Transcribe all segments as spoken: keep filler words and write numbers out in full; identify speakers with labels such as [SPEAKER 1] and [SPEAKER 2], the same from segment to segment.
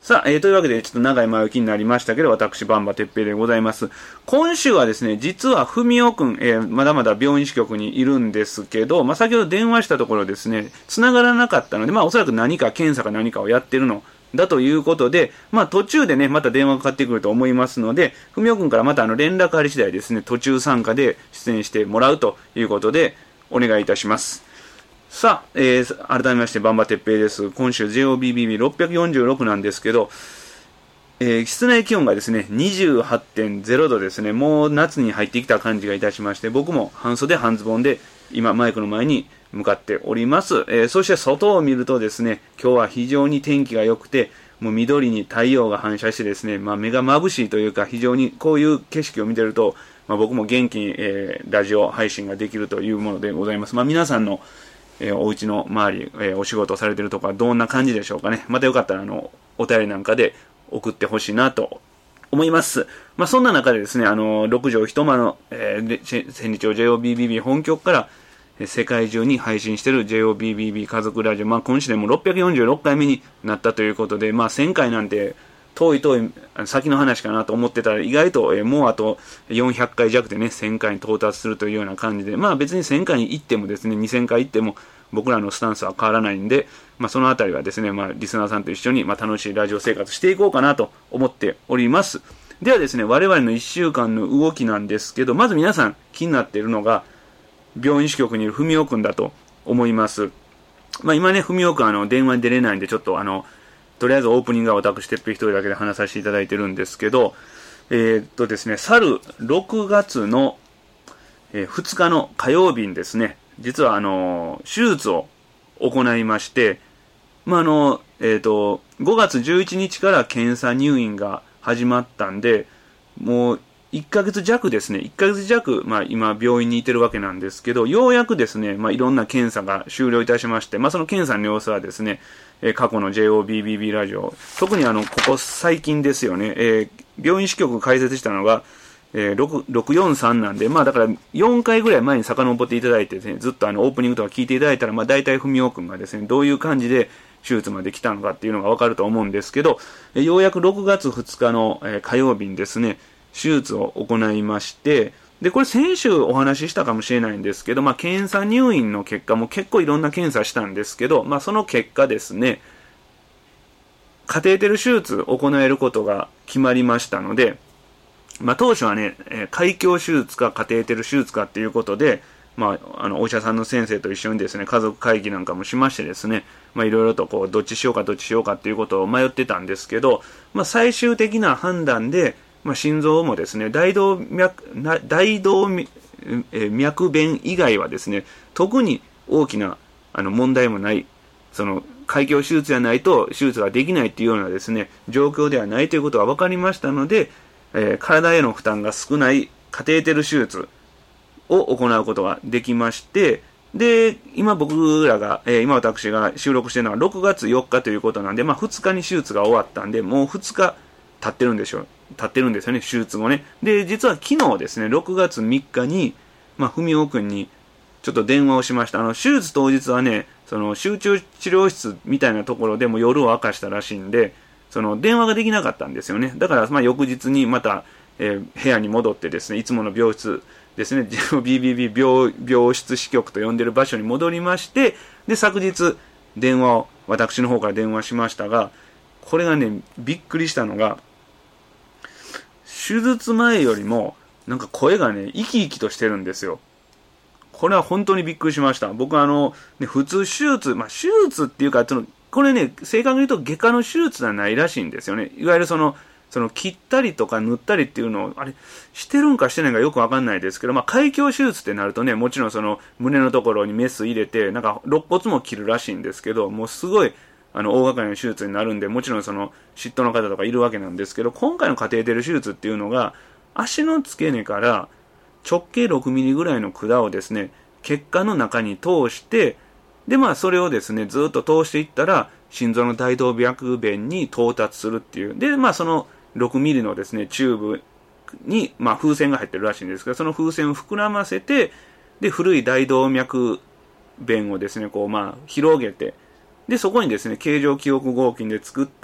[SPEAKER 1] さあ、えー、というわけで、ちょっと長い前置きになりましたけど、私、バンバ鉄平でございます。今週はですね、実は、ふみおくん、えー、まだまだ病院支局にいるんですけど、まあ、先ほど電話したところですね、繋がらなかったので、まあ、おそらく何か検査か何かをやってるのだということで、まあ、途中でね、また電話がかかってくると思いますので、ふみおくんからまたあの、連絡あり次第ですね、途中参加で出演してもらうということで、お願いいたします。さあ、えー、改めまして、バンバ鉄平です。今週 ジェイオービービービーろっぴゃくよんじゅうろく なんですけど、えー、室内気温がですね、にじゅうはちてんゼロどですね、もう夏に入ってきた感じがいたしまして、僕も半袖半ズボンで、今マイクの前に向かっております。えー、そして外を見るとですね、今日は非常に天気が良くて、もう緑に太陽が反射してですね、まあ目が眩しいというか、非常にこういう景色を見てると、まあ僕も元気に、えー、ラジオ配信ができるというものでございます。まあ皆さんのえー、お家の周り、えー、お仕事されてるとかどんな感じでしょうかね。またよかったらあのお便りなんかで送ってほしいなと思います。まあそんな中でですね、あのろくじょう一間の、えー、千里町 ジェイオービービービー 本局から、えー、世界中に配信している ジェイオービービービー 家族ラジオ、まあ今週でもろっぴゃくよんじゅうろっかいめになったということで、まあせんかいなんて遠い遠い先の話かなと思ってたら意外と、えー、もうあとよんひゃっかい弱でねせんかいに到達するというような感じで、まあ別にせんかいに行ってもですねにせんかい行っても僕らのスタンスは変わらないんで、まあそのあたりはですね、まあリスナーさんと一緒にまあ楽しいラジオ生活していこうかなと思っております。ではですね、我々のいっしゅうかんの動きなんですけど、まず皆さん気になっているのが病院支局にいるふみおくんだと思います。まあ今ね、ふみおくんあの電話に出れないんでちょっとあのとりあえずオープニングは私、てっぺい一人だけで話させていただいてるんですけど、えー、っとですね、去るろくがつのふつかの火曜日にですね、実はあの、手術を行いまして、まあ、あの、えー、っと、ごがつじゅういちにちから検査入院が始まったんで、もういっかげつじゃくですね、いっかげつじゃく、まあ今病院にいてるわけなんですけど、ようやくですね、まあいろんな検査が終了いたしまして、まあその検査の様子はですね、えー、過去の ジェイオービービービー ラジオ、特にあの、ここ最近ですよね、えー、病院支局開設したのが、えー、ろくろくよんさんなんで、まあだからよんかいぐらい前に遡っていただいてですね、ずっとあのオープニングとか聞いていただいたら、まあ大体ふみおくんがですね、どういう感じで手術まで来たのかっていうのがわかると思うんですけど、えー、ようやくろくがつふつかの、えー、火曜日にですね、手術を行いまして、で、これ先週お話ししたかもしれないんですけど、まあ検査入院の結果も結構いろんな検査したんですけど、まあその結果ですね、カテーテル手術を行えることが決まりましたので、まあ当初はね、開胸手術かカテーテル手術かっていうことで、まあ、あの、お医者さんの先生と一緒にですね、家族会議なんかもしましてですね、まあいろいろとこう、どっちしようかどっちしようかっていうことを迷ってたんですけど、まあ最終的な判断で、まあ、心臓もですね、大動脈、大動脈弁以外はですね、特に大きなあの問題もない、その開胸手術じゃないと手術ができないっていうようなですね、状況ではないということが分かりましたので、えー、体への負担が少ないカテーテル手術を行うことができまして、で、今僕らが、えー、今私が収録しているのはろくがつよっかということなんで、まあふつかに手術が終わったんで、もうふつか経ってるんでしょう。経ってるんですよね、手術後ね。で、実は昨日ですね、ろくがつみっかに、まあ、ふみおくんにちょっと電話をしました。あの、手術当日はね、その集中治療室みたいなところでも夜を明かしたらしいんで、その電話ができなかったんですよね。だから、まあ、翌日にまた、えー、部屋に戻ってですね、いつもの病室ですね、ジェイオービービービー 病, 病室支局と呼んでる場所に戻りまして、で、昨日、電話を、私の方から電話しましたが、これがね、びっくりしたのが、手術前よりもなんか声がね生き生きとしてるんですよ。これは本当にびっくりしました。僕はあの、ね、普通手術、まあ手術っていうかそのこれね正確に言うと外科の手術ではないらしいんですよね。いわゆるそのその切ったりとか塗ったりっていうのをあれしてるんかしてないかよくわかんないですけど、まあ開胸手術ってなるとね、もちろんその胸のところにメス入れてなんか肋骨も切るらしいんですけど、もうすごいあの大掛かりな手術になるんで、もちろんその嫉妬の方とかいるわけなんですけど、今回のカテーテル手術っていうのが足の付け根から直径ろくミリぐらいの管をですね、血管の中に通して、でまあそれをですねずっと通していったら心臓の大動脈弁に到達するっていう。でまあそのろくミリのですねチューブにまあ風船が入ってるらしいんですけど、その風船を膨らませて、で古い大動脈弁をですねこうまあ広げて、でそこにですね形状記憶合金で作った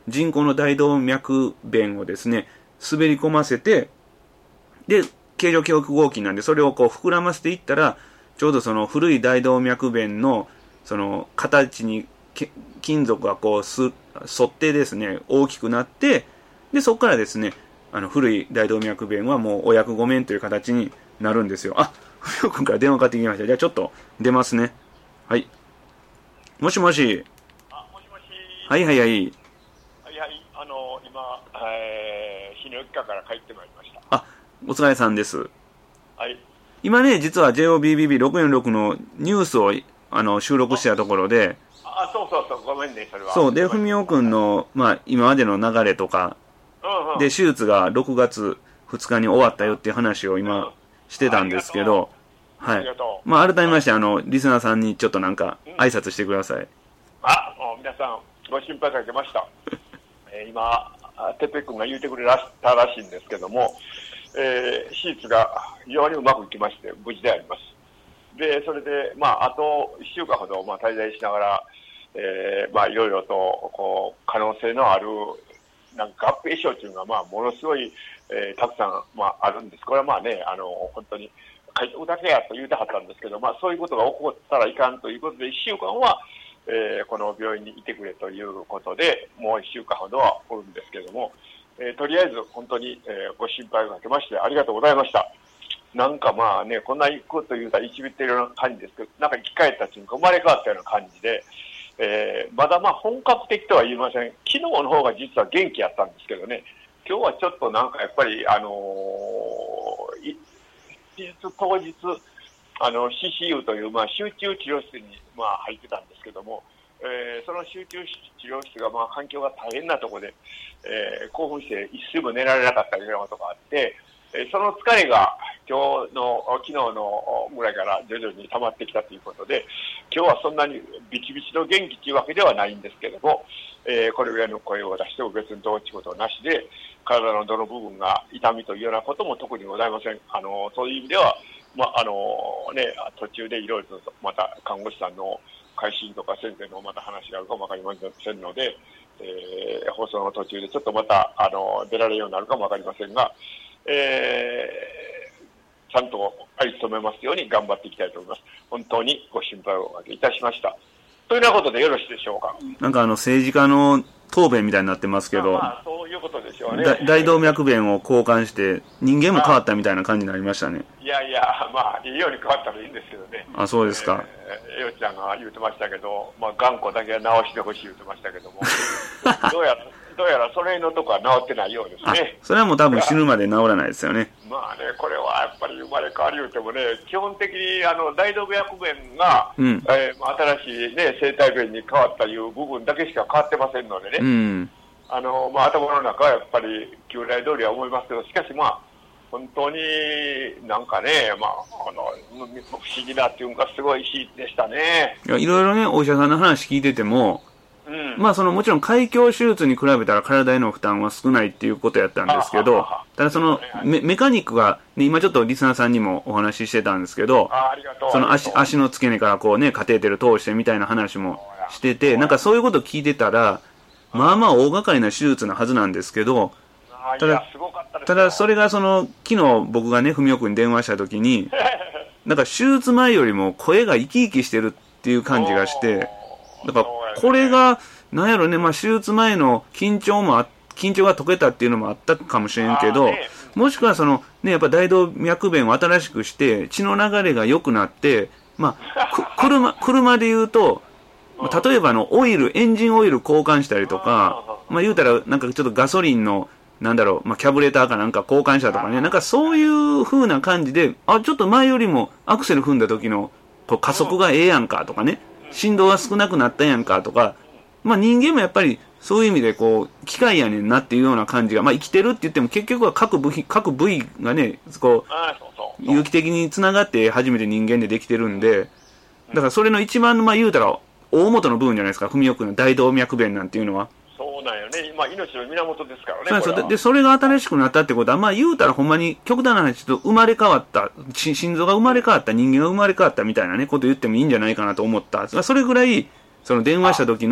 [SPEAKER 1] 人工の大動脈弁をですね、滑り込ませて、で、形状記憶合金なんで、それをこう膨らませていったら、ちょうどその古い大動脈弁の、その形に金属がこうす、沿ってですね、大きくなって、で、そこからですね、あの、古い大動脈弁はもうお役御免という形になるんですよ。あ、ふみおくんから電話かかってきました。じゃあちょっと出ますね。はい。もしもし。
[SPEAKER 2] あ、もしもし。
[SPEAKER 1] はいはいはい。
[SPEAKER 2] はいはい、あの、今、えー、泌尿器科から帰ってまいりました。
[SPEAKER 1] あ、お疲れさんです。
[SPEAKER 2] はい。
[SPEAKER 1] 今ね、実は ジェイオービービービーろくよんろく のニュースをあの収録したところで、
[SPEAKER 2] あ、そうそうそう、ごめんね、それは。
[SPEAKER 1] そう、で、ふみおくんの、まあ、今までの流れとか、
[SPEAKER 2] うんうん、
[SPEAKER 1] で、手術がろくがつふつかに終わったよっていう話を今してたんですけど、はい。まあ、改めまして、あの、リスナーさんにちょっとなんか、挨拶してください。うん、
[SPEAKER 2] あ、もう皆さん、ご心配かけました。えー、今、てっぺい君が言うてくれたらしいんですけども、えー、手術が非常にうまくいきまして、無事であります。で、それで、まあ、あといっしゅうかんほど、まあ、滞在しながら、えー、まあ、いろいろと、こう、可能性のある、なんか合併症というのが、まあ、ものすごい、えー、たくさん、まあ、あるんです。これはまあね、あの、本当に、海賊だけやと言うてはったんですけど、まあ、そういうことが起こったらいかんということで、いっしゅうかんは、えー、この病院にいてくれということで、もういっしゅうかんほどはおるんですけれども、えー、とりあえず本当に、えー、ご心配をかけましてありがとうございました。なんかまあね、こんなこと言うたら一びってるような感じですけど、なんか生き返った瞬間、生まれ変わったような感じで、えー、まだまあ本格的とは言いません。昨日の方が実は元気やったんですけどね、今日はちょっとなんかやっぱり、あのー、手術当日、あの、シーシーユー という、まあ、集中治療室に、まあ、入ってたんですけども、えー、その集中治療室が、まあ、環境が大変なところで、えー、興奮して一睡も寝られなかったようなことがあって、えー、その疲れが今日の、昨日のぐらいから徐々に溜まってきたということで、今日はそんなにビチビチの元気というわけではないんですけども、えー、これぐらいの声を出しても別にどうってことなしで、体のどの部分が痛みというようなことも特にございません。あの、そういう意味では、まあ、あのね、途中でいろいろとまた看護師さんの回診とか先生のまた話があるかもわかりませんので、えー、放送の途中でちょっとまた、あの、出られるようになるかもわかりませんが、えー、ちゃんと相務めますように頑張っていきたいと思います。本当にご心配をおかけいたしました。というようなことでよろしいでしょうか。
[SPEAKER 1] なんかあの、政治家の答弁みたいになってますけど、
[SPEAKER 2] まあ、そういうことでしょうね。
[SPEAKER 1] 大動脈弁を交換して人間も変わったみたいな感じになりましたね。
[SPEAKER 2] いやいや、まあいいように変わったらいいんですけどね。
[SPEAKER 1] あ、そうですか。
[SPEAKER 2] えー、えよちゃんが言ってましたけど、まあ頑固だけは直してほしい言ってましたけどもどうやらどうやらそれのとこは治ってないようですね。
[SPEAKER 1] それはもう多分死ぬまで治らないですよね。
[SPEAKER 2] まあね、これはやっぱり生まれ変わり言うてもね、基本的にあの大動脈弁が、うん、えー、新しいね生体弁に変わったいう部分だけしか変わってませんのでね。うん、あのまあ、頭の中はやっぱり旧来通りは思いますけど、しかしまあ本当になんかね、まあ、あの不思議だっていうかすごい日でしたね。
[SPEAKER 1] いや、いろいろねお医者さんの話聞いてても、うん、まあそのもちろん開胸手術に比べたら体への負担は少ないっていうことやったんですけど、ただその メ, メカニックが、ね、今ちょっとリスナーさんにもお話ししてたんですけど、
[SPEAKER 2] あありがとう、
[SPEAKER 1] その 足, 足の付け根からこうねカテーテル通してみたいな話もしてて、なんかそういうこと聞いてたら、まあまあ大掛かりな手術なはずなんですけど、ただ、ただそれがその、昨日僕がね、文雄君に電話した時に、なんか手術前よりも声が生き生きしてるっていう感じがして、だからこれが、なんやろね、まあ手術前の緊張もあ、緊張が解けたっていうのもあったかもしれんけど、もしくはその、ね、やっぱ大動脈弁を新しくして、血の流れが良くなって、まあ、車、車で言うと、例えばのオイル、エンジンオイル交換したりとか、まあ言うたらなんかちょっとガソリンの、なんだろう、まあキャブレターかなんか交換したとかね、なんかそういう風な感じで、あ、ちょっと前よりもアクセル踏んだ時のこう加速がええやんかとかね、振動が少なくなったやんかとか、まあ人間もやっぱりそういう意味でこう、機械やねんなっていうような感じが、まあ生きてるって言っても結局は各部品、各部位がね、こう、有機的に繋がって初めて人間でできてるんで、だからそれの一番の、まあ言うたら、大元の部分じゃないですか、文雄君の大動脈弁なんていうのは。
[SPEAKER 2] そうなんよね。まあ、命の源ですからね。
[SPEAKER 1] そうですよ。で、それが新しくなったってことは、まあ、言うたらほんまに、極端な話、ちょっと生まれ変わった、心臓が生まれ変わった、人間が生まれ変わったみたいなね、こと言ってもいいんじゃないかなと思った。それぐらい、その電話した時の、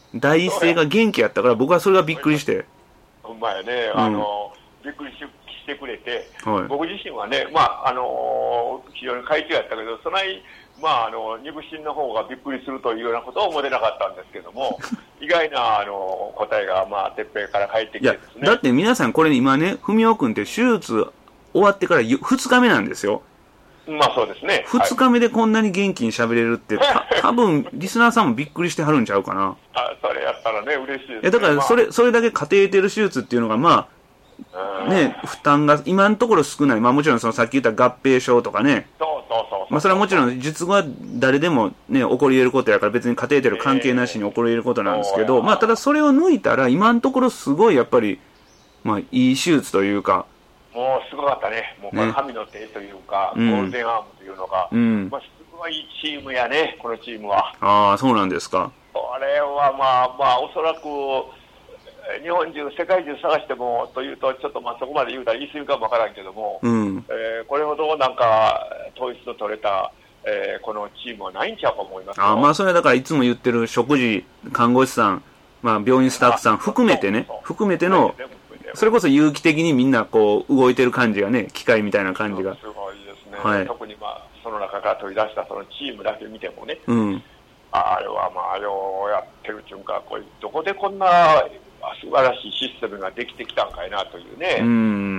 [SPEAKER 1] 第一声が元気やったから、僕はそれがびっくりして。
[SPEAKER 2] ほんまやね、あの、うん、びっくりししてくれて、はい、僕自身はね、まあ、あのー、非常に快調やったけど、そないまあ、あの、二部審の方がびっくりするというようなことは思ってなかったんですけども、意外な、あの、答えが、まあ、てっぺんから返ってきてですね。
[SPEAKER 1] だって皆さんこれ今ね、文雄君って手術終わってからふつかめなんですよ。
[SPEAKER 2] まあそうですね。
[SPEAKER 1] ふつかめでこんなに元気に喋れるって、た多分リスナーさんもびっくりしてはるんちゃうかな。
[SPEAKER 2] あ、それやったらね、嬉しいですね。
[SPEAKER 1] いや、だからそれ、まあ、それだけカテーテル手術っていうのが、まあ、ね、負担が今のところ少ない。まあもちろんそのさっき言った合併症とかね。
[SPEAKER 2] そうそうそうそう。
[SPEAKER 1] まあそれはもちろん術後は誰でもね、起こり得ることやから別にカテーテル関係なしに起こり得ることなんですけど、えー、まあただそれを抜いたら今のところすごいやっぱり、まあいい手術というか。
[SPEAKER 2] もうすごかったね。もうこの神の手というか、ね、ゴールデンアームというのが、うん、まあすごいチームやね、このチームは。
[SPEAKER 1] ああ、そうなんですか。
[SPEAKER 2] これはまあまあおそらく、日本中、世界中探してもというと、ちょっとまあそこまで言うたら言い過ぎかもわからんけども、うんえー、これほどなんか統一の取れた、えー、このチームはないんちゃうか思いますよ。
[SPEAKER 1] あまあそれはだからいつも言ってる食事、看護師さん、まあ、病院スタッフさん含めてね、含めての、それこそ有機的にみんなこう動いてる感じがね、機械みたいな感じが。
[SPEAKER 2] すごいですね。はい、特にまあその中から取り出したそのチームだけ見てもね、うん、あれはまあようやってるっていうか、これどこでこんな素晴らしいシステムができてきたんかいなというね。うん。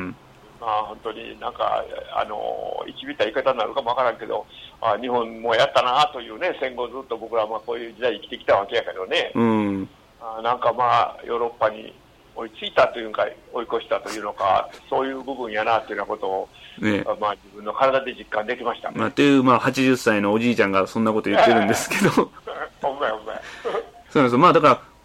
[SPEAKER 2] まあ本当になんか、あの、生きびった言い方になるかもわからんけど、あ日本もやったなというね、戦後ずっと僕らはまあこういう時代生きてきたわけやけどね。うん。あなんかまあヨーロッパに追いついたというか、追い越したというのか、そういう部分やなというようなことを、ね、まあ自分の体で実感できましたね。
[SPEAKER 1] まあという、まあはちじゅっさいのおじいちゃんがそんなこと言ってるんですけど。
[SPEAKER 2] ほんまやほんまや。
[SPEAKER 1] そうなんですよ。まあだから、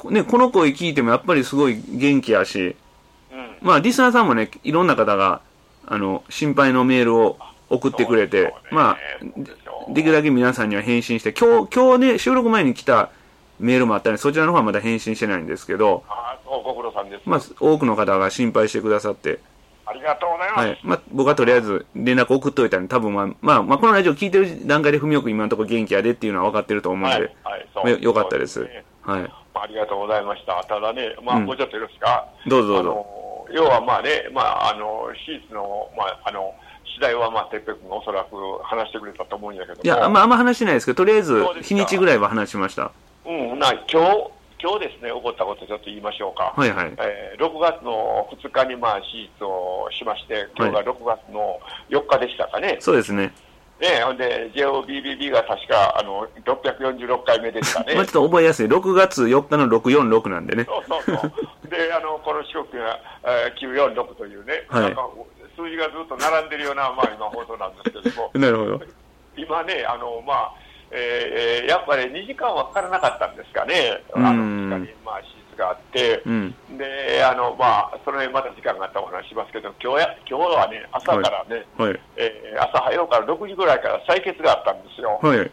[SPEAKER 1] ね、この声聞いてもやっぱりすごい元気やし、うん、まあリスナーさんもね、いろんな方が、あの、心配のメールを送ってくれて、まあ、できるだけ皆さんには返信して、今日、今日ね、収録前に来たメールもあったので、そちらの方はまだ返信してないんですけど、
[SPEAKER 2] ああ、ご苦労さんです。
[SPEAKER 1] まあ、多くの方が心配してくださって、
[SPEAKER 2] ありがとうございます。はい。
[SPEAKER 1] まあ、僕はとりあえず連絡送っといたんで、多分まあ、まあ、まあ、このラジオ聞いてる段階で文雄君今のところ元気やでっていうのは分かってると思うんで、はい、はい、そうよかったです。ですね、はい。
[SPEAKER 2] ありがとうございました。ただね、まあ、もうちょっとよろしいか。
[SPEAKER 1] どうぞどうぞ。
[SPEAKER 2] 要はまあね、まあ、あの、手術の、まあ、あの、次第はまあ、てっぺん君がおそらく話してくれたと思うんやけども。
[SPEAKER 1] いや、まあ、あんま話してないですけど、とりあえず、日にちぐらいは話しました。
[SPEAKER 2] うん、な、今日、今日ですね、起こったことをちょっと言いましょうか。
[SPEAKER 1] はいはい。
[SPEAKER 2] えー、ろくがつのふつかにまあ、手術をしまして、今日がろくがつのよっかでしたかね。はい、
[SPEAKER 1] そうですね。
[SPEAKER 2] ね、ほんで、ジェイオービービービー が確か、あの、ろっぴゃくよんじゅうろっかいめでしたね。
[SPEAKER 1] まあちょっと覚えやすい。ろくがつよっかのろくよんろくなんでね。
[SPEAKER 2] そうそうそう。で、あの、この四国が、えー、きゅうよんろくというね、はい、なんか、数字がずっと並んでるような、まあ今放送なんですけども。
[SPEAKER 1] なるほど。
[SPEAKER 2] 今ね、あの、まあ、えー、やっぱりにじかんはかからなかったんですかね。あの、にじかんに、まあ、手術があって、うん、で、あの、まあ、その辺また時間があったらお話しますけど、今日や、今日はね、朝からね、はいはい、えー、朝早うからろくじぐらいから採血があったんですよ。はい。うん。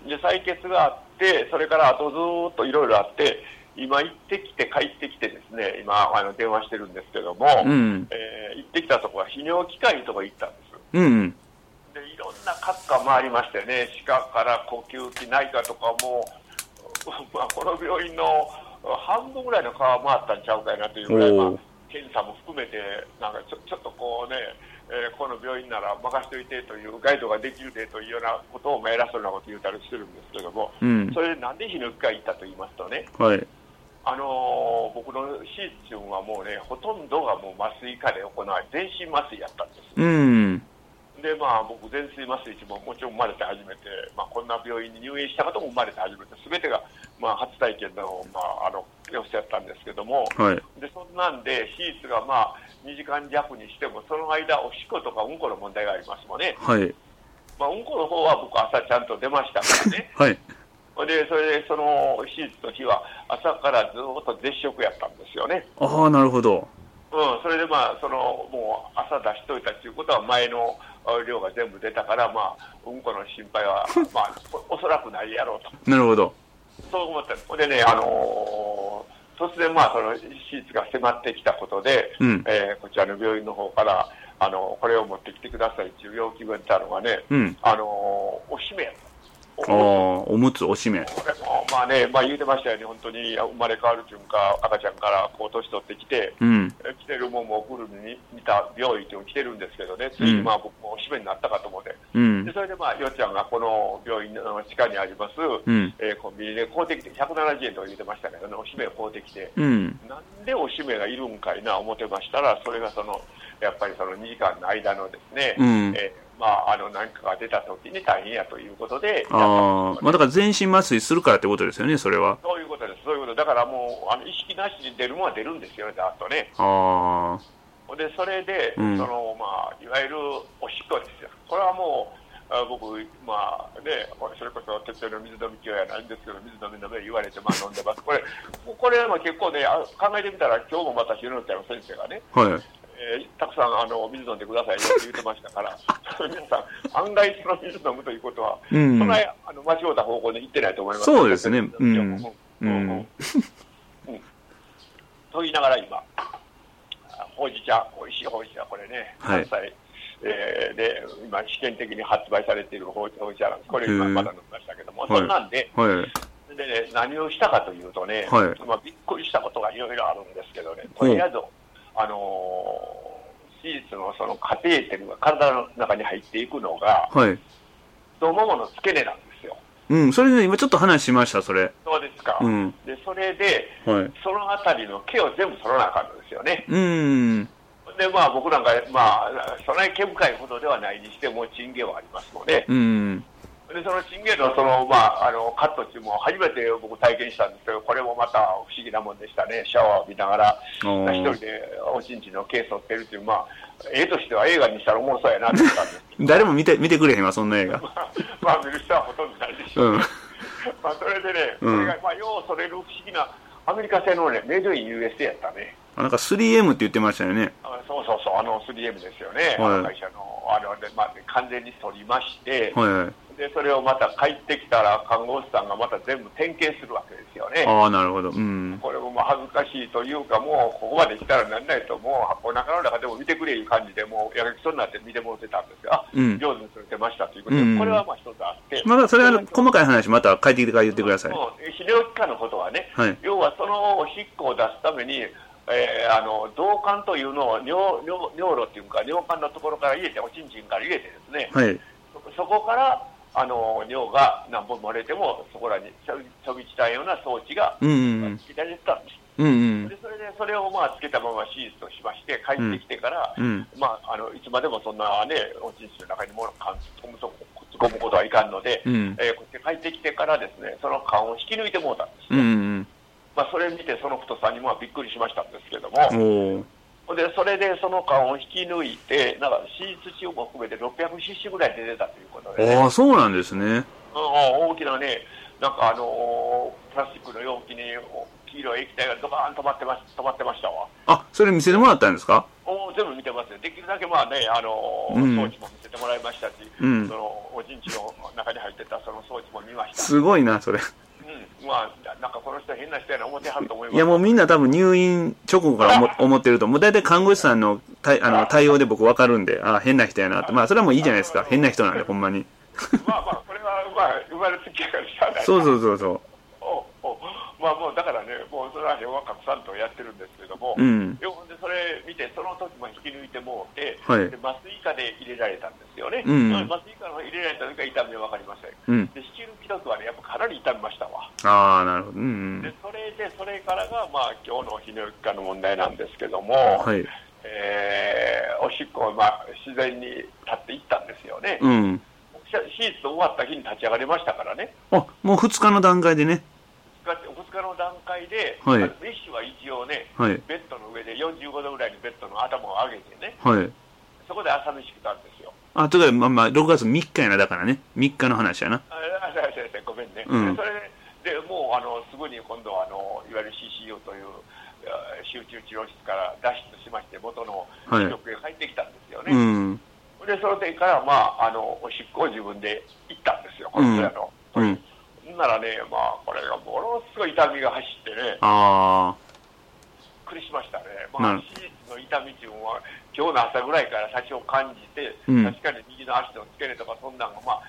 [SPEAKER 2] で、採血があって、それからあとずーっといろいろあって、今行ってきて帰ってきてですね、今、あの、電話してるんですけども、うん、えー、行ってきたところは泌尿器科医のところ行ったんです。うん。でいろんな科が回りましてね、歯科から呼吸器内科とかも、まあ、この病院の半分ぐらいの科は回ったんちゃうかいなというぐらい、まあ、検査も含めて、なんかちょちょっとこうね、えー、この病院なら任せておいてというガイドができるでというようなことを、まあ、偉そうなこと言ったりしてるんですけども、うん、それでなんで泌尿器科行ったと言いますとね、はい、あのー、僕の手術はもうね、ほとんどがもう麻酔科で行われ、全身麻酔やったんです。うんで、まあ、僕、全身麻酔師ももちろん生まれて初めて、まあ、こんな病院に入院したことも生まれて初めて、すべてが、まあ、初体験の、まあ、あの、様子やったんですけども、はい、で、そんなんで、手術が、まあ、にじかん弱にしても、その間、おしっことかうんこの問題がありますもんね。はい。まあ、うんこの方は僕、朝ちゃんと出ましたからね。はい。で、それで、その、手術の日は、朝からずっと絶食やったんですよね。
[SPEAKER 1] ああ、なるほど。
[SPEAKER 2] うん、それでまあ、その、もう朝出しといたっていうことは前の量が全部出たから、まあ、うんこの心配は、まあ、おそらくないやろうと。
[SPEAKER 1] なるほど。
[SPEAKER 2] そう思ったんです。でね、あのー、突然まあ、その手術が迫ってきたことで、うん、えー、こちらの病院の方から、あの、これを持ってきてくださいっていう要求が出たのがね、うん、あのー、おしめやった。
[SPEAKER 1] ああ、おむつ、おしめ。
[SPEAKER 2] これも、まあね、まあ言うてましたよね、本当に生まれ変わるというか、赤ちゃんからこう年取ってきて、うん、来てるもんも送るに似た病院というの来てるんですけどね、ついにまあ僕もおしめになったかと思って、うん、でそれでまあ、よっちゃんがこの病院の地下にあります、うん、えー、コンビニで買うてきて、ひゃくななじゅうえんとか言ってましたけどね、おしめを買うてきて、うん、なんでおしめがいるんかいな思ってましたら、それがその、やっぱりそのにじかんの間のですね、うん、えーまあ、あの何かが出たときに大変やということで、
[SPEAKER 1] あ、まあ、だから全身麻酔するからってことですよね、それは。
[SPEAKER 2] そういうことです、そういうこと、だからもう、あの意識なしに出るものは出るんですよね、ざっとね。あでそれで、うん、そのまあ、いわゆるおしっこですよ、これはもう、あ僕、まあね、それこそ鉄製の水飲み器やないんですけど、水飲み飲め言われて、まあ、飲んでます、これ、これは結構ね、考えてみたら、今日もまた篠田の先生がね、はいえー、たくさんあの水飲んでくださいよって言ってましたから皆さん案外その水飲むということは、うん、そんなあの間違った方向に行ってないと思います。
[SPEAKER 1] そうですね、うんうん
[SPEAKER 2] うん、と言いながら今ほうじ茶、おいしいほうじ茶、これね、関西、はい、えー、で今試験的に発売されているほうじ茶なんです。これ今まだ飲みましたけども、そんなんで、はいはい、でね、何をしたかというとね、はい、まあ、びっくりしたことがいろいろあるんですけどね、とりあえずあのー、手術のそのカテーテルが体の中に入っていくのが、はい、太ももの付け根なんですよ。
[SPEAKER 1] うん、それで今ちょっと話しました、それ。
[SPEAKER 2] そうですか。うん、で、それで、はい、そのあたりの毛を全部取らなあかんのですよね。うん。で、まあ僕なんか、まあ、そんなに毛深いほどではないにしても、チンゲはありますので、うん。でそのチンゲのその、まあ、あのカットっていうのも初めて僕体験したんですけど、これもまた不思議なもんでしたね。シャワーを浴びながら一人でおちんちんの毛剃ってるっていう、まあ絵としては映画にしたらおもろそうやなって思ったんですけど
[SPEAKER 1] 誰も見て見てくれへんわ、そんな映画
[SPEAKER 2] まあ、まあ見る人はほとんどないでしょう、うん、まあそれでね、それが、まあ、ようそれる不思議なアメリカ製のね、メイドイン ユーエスエー やったね。
[SPEAKER 1] なんか スリーエム って言ってましたよね。
[SPEAKER 2] あそうそうそう、あの スリーエム ですよね、はい、あの会社のあので、まあ、完全に取りまして、はいはい、でそれをまた帰ってきたら看護師さんがまた全部点検するわけですよね。
[SPEAKER 1] ああ、なるほど、うん、
[SPEAKER 2] これもまあ恥ずかしいというか、もうここまで来たらなんないと、もうお腹の中でも見てくれいう感じで、もうやる気そうになって見てもらってたんですが、うん、上手に取れてましたということで、うん、これはまあ一つあって、
[SPEAKER 1] まだそれは細かい話、また帰ってきてから言ってください。
[SPEAKER 2] 泌尿器科のことはね、はい、要はそのおしっこを出すために、えー、あの導管というのを 尿, 尿, 尿路っていうか尿管のところから入れて、おちんちんから入れてですね、はい、そ, そこからあの尿が何本漏れてもそこらに飛び散ったような装置がつけられてたんです。うんうん、でそれでそれをまあつけたまま手術をしまして、帰ってきてから、うん、まあ、あのいつまでもそんなね、おちんちんの中にも缶突っ込むことはいかんので、うん、えー、こうやって帰ってきてからですね、その缶を引き抜いてもうたんですよ。うんうん、まあ、それを見てその太さにもびっくりしましたんですけども、でそれでその缶を引き抜いて、なんか手術中も含めて ろっぴゃくシーシー ぐらい出てたということで、ね、
[SPEAKER 1] ああ、そうなんですね。うん、
[SPEAKER 2] 大きなね、なんかあのー、プラスチックの容器に黄色い液体がドバーン止まってま止まってましたわ。
[SPEAKER 1] あ、それ見せてもらったんですか？
[SPEAKER 2] お全部見てますよ。できるだけまあね、あのーうん、装置も見せてもらいましたし、うん、そのおちんちんの中に入ってたその装置も見ました。
[SPEAKER 1] すごいな、それ。
[SPEAKER 2] うん、まあ、なんかこの人変な人やな思ってはると思います。
[SPEAKER 1] いや、もうみんな多分入院直後から思思ってると、もう大体看護師さんの対あの対応で僕分かるんで、ああ、変な人やなって。まあ、それはもういいじゃないですか。変な人なんで、ほんまに。
[SPEAKER 2] まあまあ、これは、まあ、生まれつきやからしゃあない。
[SPEAKER 1] そうそうそうそう。
[SPEAKER 2] おおまあもうだからね、もうそれは要は拡散とやってるんですけども、うん、でそれ見て、その時も引き抜いてもうて、はい、で麻酔科で入れられたんですよね。うん、麻酔科の入れられた時は痛みは分かりません。うん、で子宮記録はね、やっぱかなり痛みましたわ。
[SPEAKER 1] ああ、なるほど。うん、
[SPEAKER 2] でそれで、それからが、まあ、今日の泌尿器科の問題なんですけども、はい、えー、おしっこを、まあ、自然に立っていったんですよね。うん、手術終わった日に立ち上がりましたからね。
[SPEAKER 1] あ、もうふつかの段階でね。
[SPEAKER 2] ふつかの段階で、はい、メッシュは一応ね、はい、ベッドの上でよんじゅうごどぐらいにベッドの頭を上げてね、はい、そこで朝飯食ったんですよ。
[SPEAKER 1] あ、というか、まあまあ、ろくがつみっかやな、だからね、みっかの話やな。
[SPEAKER 2] ああ、先生、ごめんね。うん、それで、でもうあのすぐに今度はあの、いわゆる シーシーユー という集中治療室から脱出しまして、元の視力へ帰ってきたんですよね。はい、うん、で、その時から、まあ、あのおしっこを自分で行ったんですよ、この人やの。うんうんならね、まあ、これがものすごい痛みが走ってね、あびっくりしましたね。まあ、手術の痛みっていうのは、今日の朝ぐらいから最初感じて、うん、確かに右の足の付け根とか、そんなのが、まあ、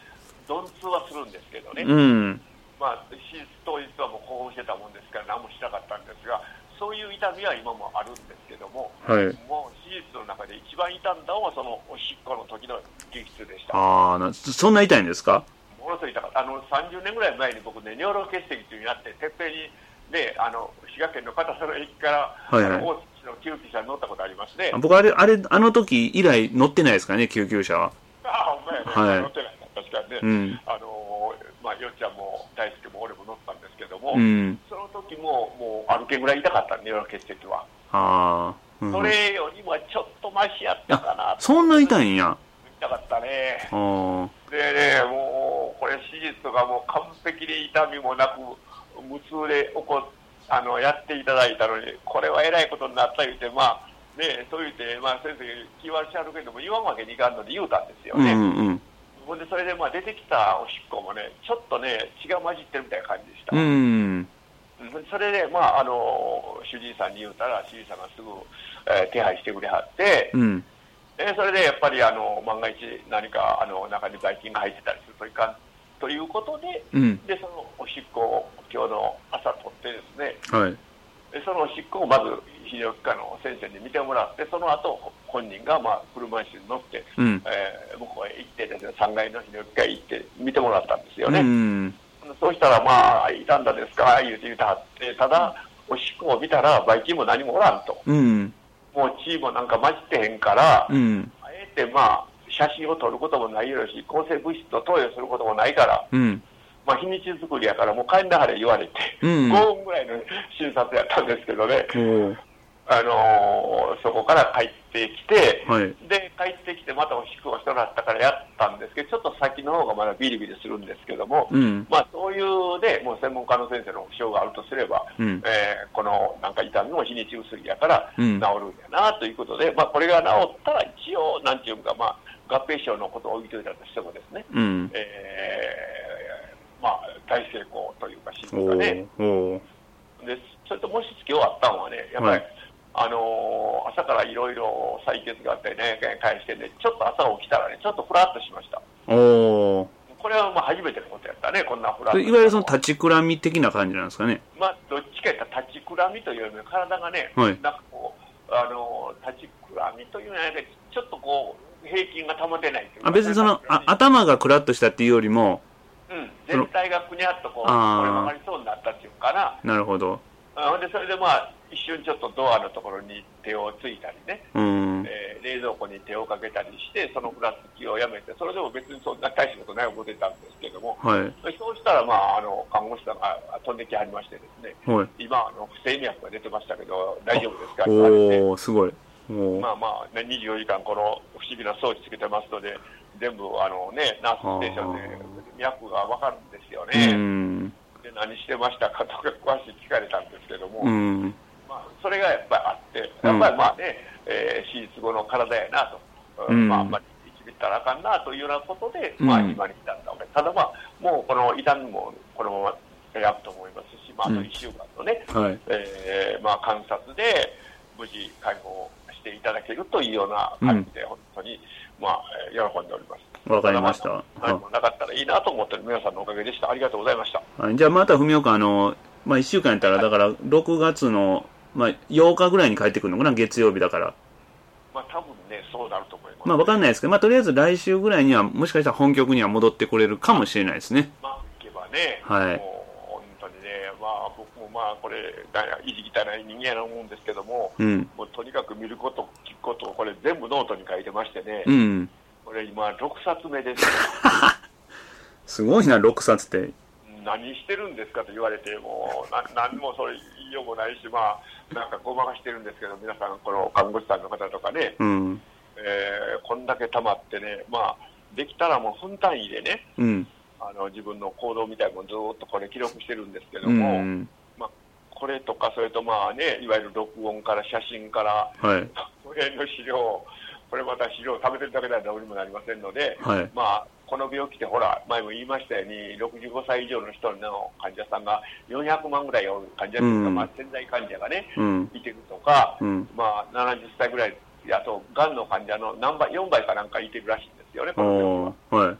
[SPEAKER 2] 鈍痛はするんですけどね、
[SPEAKER 1] うん、
[SPEAKER 2] まあ、手術当日はもう興奮してたもんですから何もしなかったんですが、そういう痛みは今もあるんですけども、
[SPEAKER 1] はい、
[SPEAKER 2] もう手術の中で一番痛んだのはそのおしっこの時の激痛でした。
[SPEAKER 1] ああ、そんな痛いんですか？
[SPEAKER 2] ものすごい痛かった。あのさんじゅうねんぐらい前に僕ね、尿路結石というのになって、てっぺんに、ね、あの滋賀県の片瀬の駅から、はいはい、大津市の救急車に乗ったことありますね。
[SPEAKER 1] 僕あれ、あれ、あの時以来乗ってないですかね、救急車は。
[SPEAKER 2] ああ、ほんまやね、はい、乗ってないな、確かにね。うん、あのまあ、よっちゃんも大輔も俺も乗ったんですけども、うん、その時ももう歩けぐらい痛かったんで、尿路結石は。あ、うん、それよりもちょっとマシやったかな。
[SPEAKER 1] そんな痛いんや。
[SPEAKER 2] 痛かったね。あ、でね、もうこれ手術とかも完璧に痛みもなく無痛で起こあのやっていただいたのに、これはえらいことになった言うて、まあね、そう言って、まあ、先生気はしゃるけども言わんわけにいかんので言うたんですよね。うんうん、ほんでそれでまあ出てきたおしっこもね、ちょっとね血が混じってるみたいな感じでした。うん、それで、まあ、あの主治医さんに言うたら主治医さんがすぐ、えー、手配してくれはって、うん、でそれでやっぱりあの万が一何かあの中にばい菌が入ってたりするといかんということで、うん、でそのおしっこを今日の朝取ってですね、はい、でそのおしっこをまず泌尿器科の先生に見てもらって、その後本人がまあ車椅子に乗って、うん、えー、向こうへ行ってですね、さんがいの泌尿器科へ行って見てもらったんですよね。うん、そうしたらまあ傷んだですか言うて言うてはって、ただおしっこを見たらばい菌も何もおらんと、うん、もう血もなんか混じってへんから、うん、あえてまあ写真を撮ることもないよし、抗生物質を投与することもないから、うん、まあ、日にち作りやからもう帰んなはれ言われて、うん、ごふんぐらいの診察やったんですけどね、うん、あのー、そこから帰ってきて、はい、で帰ってきてまたおしっこがしてもらったからやったんですけど、ちょっと先の方がまだビリビリするんですけども、うん、まあそういうでもう専門家の先生の保証があるとすれば、うん、えー、このなんか痛みも日にち薬やから治るんやなということで、うん、まあこれが治ったら一応なんていうか、まあ合併症のことを置いといたとしてもですね、うん、えー、まあ大成功というか手術がね。でそれともう一つ今日あったのはね、やっぱり、はい、あのー、朝からいろいろ採血があってね、返してね、ちょっと朝起きたらね、ちょっとフラッとしました。おこれはまあ初めてのことやったね、こんなフラッと。
[SPEAKER 1] いわゆるその立ちくらみ的な感じなんですかね。
[SPEAKER 2] まあ、どっちかというと立ちくらみというよりも体がね、はい、なんかこう、あのー、立ちくらみというのはね、ちょっとこう、平均が保てないというか、
[SPEAKER 1] あ、別にそのあ頭がクラッとしたっていうよりも、
[SPEAKER 2] うん、全体がくにゃっとこう、これ曲がりそうになったっていうかな。
[SPEAKER 1] なるほど。
[SPEAKER 2] ほんでそれでまあ一瞬ちょっとドアのところに手をついたりね、うん、えー、冷蔵庫に手をかけたりして、そのふらつきをやめて、それでも別にそんな大したことない思ってたんですけども、はい、そうしたらまああの看護師さんが飛んできはりましてですね、はい、今あの不整脈が出てましたけど大丈夫ですかって言われて、
[SPEAKER 1] おーすごい。
[SPEAKER 2] まあまあ、ね、にじゅうよじかんこの不思議な装置つけてますので、全部あの、ね、ナースステーションで脈が分かるんですよね。うん、で何してましたかとか詳しく聞かれたんですけども、うん、まあ、それがやっぱりあって、やっぱりまあね、うん、えー、手術後の体やなと、うん、まあ、あんまりいちびったらあかんなというようなことで、うん、まあ、今に至ったわけで、ただまあ、もうこの痛みもこのままやると思いますし、まあ、あといっしゅうかんのね、うん、はい、えー、まあ、観察で無事解放していただけるというような感じで、本当に、うん、まあ、喜んでおります。
[SPEAKER 1] わかりました。
[SPEAKER 2] 何もなかったらいいなと思ってる皆さんのおかげでした。ありがとうございました。
[SPEAKER 1] はい、じゃあまた文岡、あの、まあ、いっしゅうかんやったら、だからろくがつの、まあ、ようかぐらいに帰ってくるのかな、月曜日だから。
[SPEAKER 2] まあ多分ね、そうなると思います、ね。
[SPEAKER 1] まあわかんないですけど、まあとりあえず来週ぐらいには、もしかしたら本局には戻ってこれるかもしれないですね。
[SPEAKER 2] まあ、いけばね。
[SPEAKER 1] はい。
[SPEAKER 2] もう本当にね、まあ僕もまあこれ、いじきたない人間やな思うんですけども、うん、もうとにかく見ること、聞くこと、これ全部ノートに書いてましてね。うん。これ今ろくさつめです。
[SPEAKER 1] すごいな、ろくさつって。
[SPEAKER 2] 何してるんですかと言われてもな何もそれ言いようもないし、まあなんかごまかしてるんですけど、皆さんこの看護師さんの方とかね、うん、えー、こんだけ溜まってね、まあできたらもう分単位でね、うん、あの自分の行動みたいなのをずっとこれ記録してるんですけども、うん、まあこれとかそれとまあね、いわゆる録音から写真から、はい、これの資料、これまた資料を食べてるだけではどうにもなりませんので、はい、まあこの病気ってほら前も言いましたようにろくじゅうごさい以上の人の患者さんがよんひゃくまんぐらいおる患者というか、うん、まあ、潜在患者がね、うん、いてるとか、うん、まあ、ななじゅっさいぐらいあとがんの患者の何倍よんばいかなんかいてるらしいんですよね、この病気は。はい、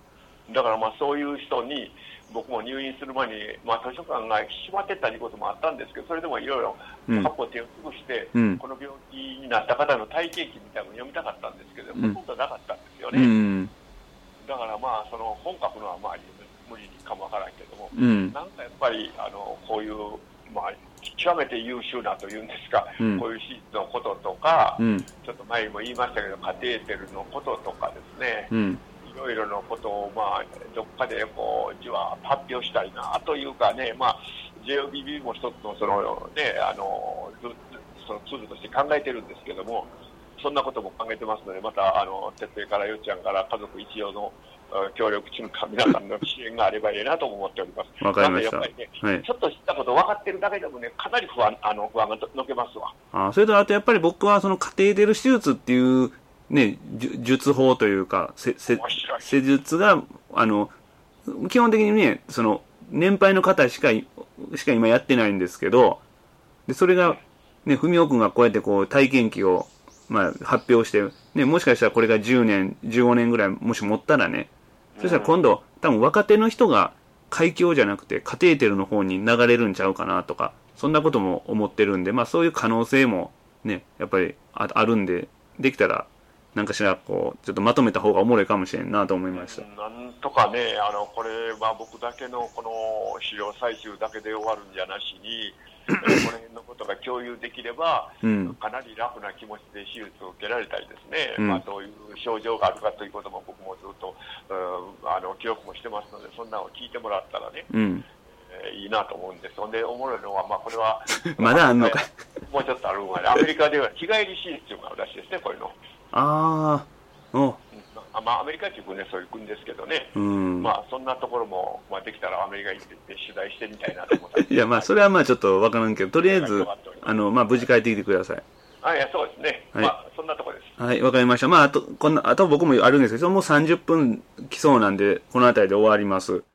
[SPEAKER 2] だからまあそういう人に、僕も入院する前に、まあ、図書館が閉まってたりこともあったんですけど、それでもいろいろ八方手を尽くして、うん、この病気になった方の体験記みたいなのを読みたかったんですけど、うん、ほとんどなかったんですよね。うん、だからまあその本書くのはまあ無理かもわからんけども、うん、なんかやっぱりあのこういう、まあ、極めて優秀なというんですか、うん、こういう手術のこととか、うん、ちょっと前にも言いましたけど、カテーテルのこととかですね、うん、いろいろなことを、まあ、どっかでこうじわーっと発表したいなというかね、まあ、ジェイオービービー も一つのその、ね、あのそのツールとして考えてるんですけども、そんなことも考えてますので、またあの哲平からよっちゃんから家族一様の協力中か皆さんの支援があればいいなと思っております。
[SPEAKER 1] わかりました。
[SPEAKER 2] やっぱりね、はい、ちょっと知ったこと分かってるだけでもね、かなり不安、あの不安がのけますわ。
[SPEAKER 1] あ、それとあとやっぱり僕はそのカテーテル手術っていうね、術法というか、せ、せ、施術が、あの、基本的にね、その、年配の方しか、しか今やってないんですけど、で、それが、ね、文雄くんがこうやってこう、体験記を、まあ、発表して、ね、もしかしたらこれがじゅうねん、じゅうごねんぐらい、もし持ったらね、そしたら今度、多分若手の人が、開胸じゃなくて、カテーテルの方に流れるんちゃうかなとか、そんなことも思ってるんで、まあ、そういう可能性も、ね、やっぱりあ、あるんで、できたら、なんかしら、こう、ちょっとまとめた方がおもろいかもしれんなと思いました。
[SPEAKER 2] なんとかね、あの、これは僕だけのこの資料採集だけで終わるんじゃなしに、この辺のことが共有できれば、うん、かなり楽な気持ちで手術を受けられたりですね、うん、まあどういう症状があるかということも僕もずっと、うん、あの記録もしてますので、そんなのを聞いてもらったらね、うんえー、いいなと思うんです。そんで、おもろいのは、まあこれは、
[SPEAKER 1] まだあんのか
[SPEAKER 2] もうちょっとあるわね。アメリカでは日帰り手術というのがあるらしいですね、こういうの。
[SPEAKER 1] ああ、お
[SPEAKER 2] あまあ、アメリカっていう国ね、そういう国ですけどね、うん、まあ、そんなところも、まあ、できたらアメリカに行って取材してみたいなと思った
[SPEAKER 1] いや、まあ、それはまあ、ちょっとわからんけど、とりあえず、あの、まあ、無事帰ってきてください。
[SPEAKER 2] あ、いや、そうですね。はい、まあ、そんなところです。
[SPEAKER 1] はい、わかりました。まあ、あと、こんな、あと僕もあるんですけど、もうさんじゅっぷん来そうなんで、この辺りで終わります。